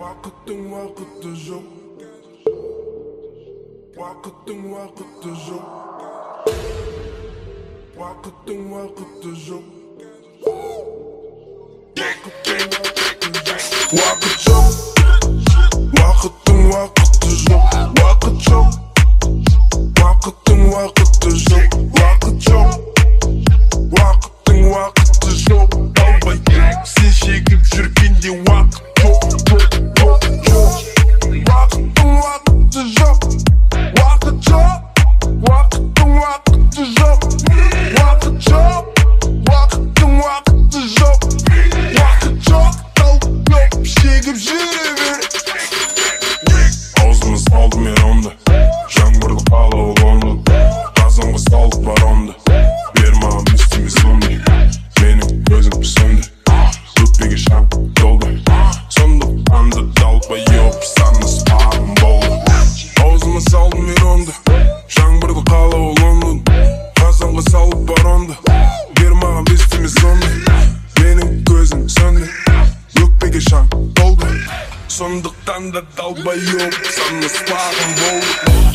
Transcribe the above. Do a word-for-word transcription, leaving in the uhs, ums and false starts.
Вакыттың вакыты жоқ, вакыттың вакыты жоқ, вакыттың вакыты жоқ, вакыт жоқ, вакыттың вакыты жоқ, вакыт жоқ, вакыттың вакыты жоқ, вакыт жоқ, вакыттың вакыты жоқ. Далбай сен шегіп жүргенде вакыт жоқ, жоқ, жоқ, жоқ. Вакыттың вакыты жоқ, вакыт жоқ, вакыттың вакыты жоқ, вакыт жоқ, вакыттың вакыты жоқ, вакыт жоқ. Далбай шегіп жүре бер. Аузымыз алды мен онды, жаңбырлы қала ол онды, қазанға салып бар онды. Бер маған естіме сондай, менің көзім сөнді, өкпеге шаң толды. Сондықтан да далбай еп саны спағым болды. Аузымыз алды мен онды, жаңбырлы қала ол онды, қазанға салып бар онды. Бер маған естіме сондай, менің көзім сөнді, өкпеге шаң толды. Сондықтан да далбай еп саны спағым болды.